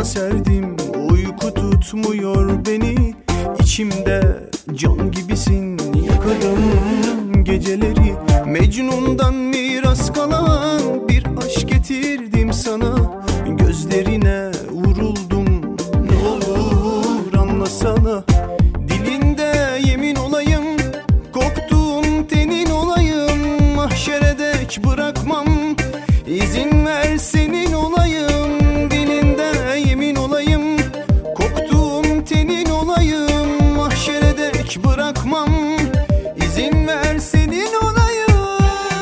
sana serdim, uyku tutmuyor beni. İçimde can gibisin, yakarım geceleri. Mecnun'dan miras kalan bir aşk getirdim sana. Gözlerine vuruldum, ne olur anlasana. Dilinde yemin olayım, koktuğun tenin olayım. Mahşere dek bırakmam, izin ver senin olayım. Dilinde yemin olayım, koktuğun tenin olayım. Mahşere dek bırakmam, izin ver senin olayım.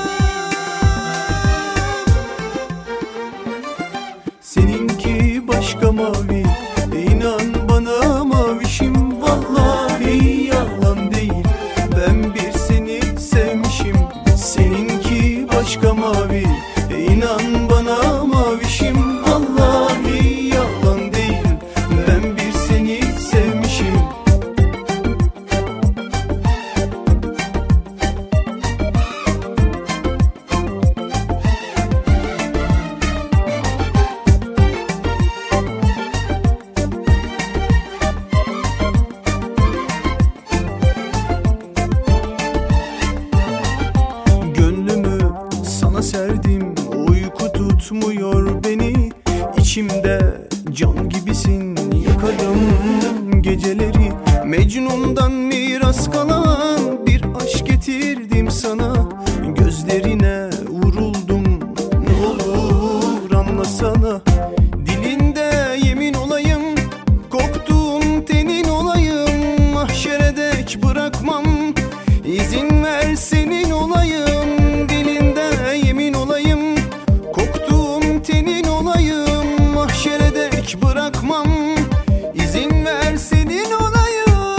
Seninki başka mavi, inan bana mavişim. Vallahi yalan değil, ben bir seni sevmişim. Seninki başka mavi, inan bana mavişim. Vallahi yalan değil, ben bir seni sevmişim. Sana serdim, uyku tutmuyor beni. İçimde can gibisin, yakarım geceleri. Mecnun'dan miras kalan bir aşk getirdim sana. Gözlerine vuruldum, ne olur anlasana. Dilinde yemin olayım, koktuğun tenin olayım. Mahşere dek bırakmam, izin ver senin olayım. Bırakmam, izin ver senin olayım.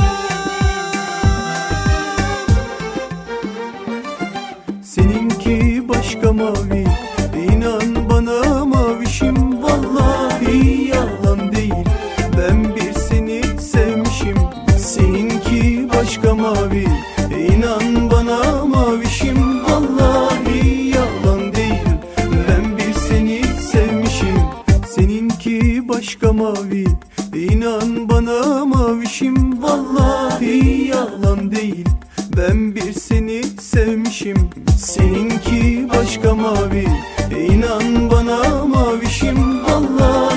Seninki başka mavi, inan bana mavişim. Vallahi yalan değil, ben bir seni sevmişim. Seninki başka mavi, inan bana mavişim. Vallahi yalan değil, ben bir seni sevmişim. Seninki başka mavi, inan bana mavişim. Vallahi yalan değil, ben bir seni sevmişim. Seninki başka mavi, inan bana mavişim. Vallahi